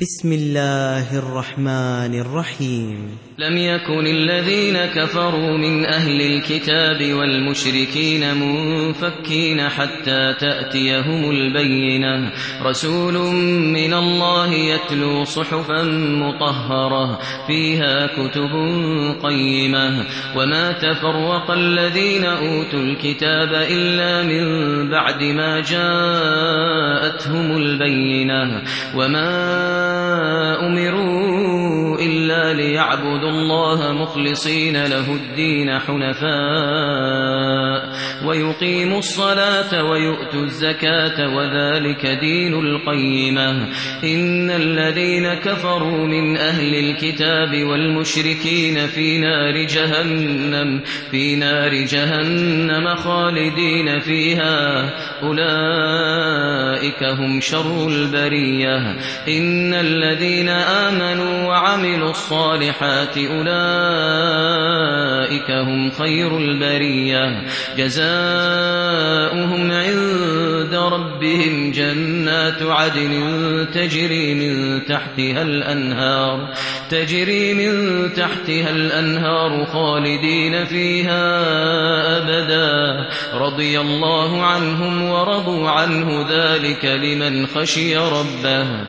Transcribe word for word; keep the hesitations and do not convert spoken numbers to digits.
بسم الله الرحمن الرحيم. لم يكن الذين كفروا من أهل الكتاب والمشركين منفكين حتى تأتيهم البينة، رسول من الله يتلو صحفا مطهرة فيها كتب قيمة. وما تفرق الذين أوتوا الكتاب إلا من بعد ما جاءتهم البينة، وما أمروا إلا ليعبدوا الله مخلصين له الدين حنفاء ويقيموا الصلاة ويؤتوا الزكاة وذلك دين القيمة. إن الذين كفروا من أهل الكتاب والمشركين في نار جهنم في نار جهنم خالدين فيها، أولئك هم شر البرية. إن الذين آمنوا وعملوا الصالحات أولئك هم خير البرية، جزاؤهم عند ربهم جنات عدن تجري من تحتها الأنهار تجري من تحتها الأنهار خالدين فيها أبدا، رضي الله عنهم ورضوا عنه، ذلك لمن خشي ربه.